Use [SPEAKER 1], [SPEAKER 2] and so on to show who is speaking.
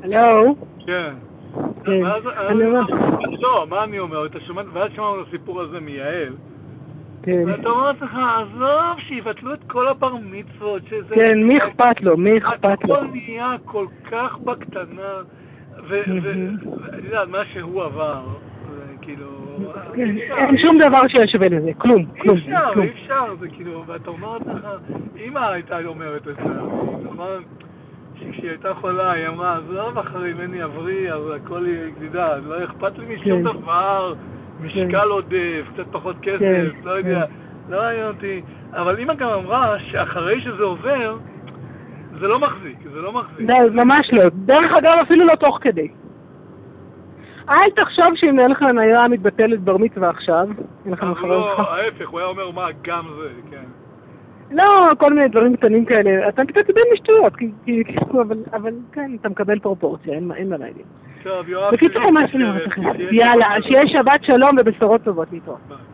[SPEAKER 1] הלו?
[SPEAKER 2] כן.
[SPEAKER 1] כן.
[SPEAKER 2] לא, מה אני אומר? ואז שמענו את הסיפור הזה מיעל.
[SPEAKER 1] כן.
[SPEAKER 2] ואתה אומר לך, עזוב, שיבטלו את כל הבר מצוות, שזה...
[SPEAKER 1] כן, מי אכפת לו? מי אכפת לו?
[SPEAKER 2] הכל נהיה כל כך בקטנה, ואני יודעת, מה שהוא עבר, כאילו...
[SPEAKER 1] אין שום דבר שישווה לזה, כלום, כלום.
[SPEAKER 2] אי אפשר, זה כאילו, ואתה אומר לך, אמא הייתה אומרת את זה, נכון? שכשהיא הייתה חולה, היא אמרה, עזוב אחרי ממני עברי, אז הכל יגדידה, לא אכפת לי משום דבר, משקל עודף, קצת פחות כסף, לא יודע, לא היה אותי. אבל אמא גם אמרה שאחרי שזה עובר, זה לא מחזיק, זה לא מחזיק.
[SPEAKER 1] ממש לא. דרך אגב, אפילו לא תוך כדי. אל תחשוב שאם אין לך ניירה מתבטלת בר מצווה עכשיו, אין לך מחבר לך.
[SPEAKER 2] לא, ההפך, הוא היה אומר מה, גם זה, כן.
[SPEAKER 1] לא, כל מיני דברים קטנים כאלה. אתה תקבל משטויות, אבל כן, אתה מקבל פרופורציה, אין מה להגיד.
[SPEAKER 2] טוב, יואב...
[SPEAKER 1] בקיצור, מה שאני אומרת לכם. יאללה, שיהיה שבת שלום ובשורות טובות להתראות.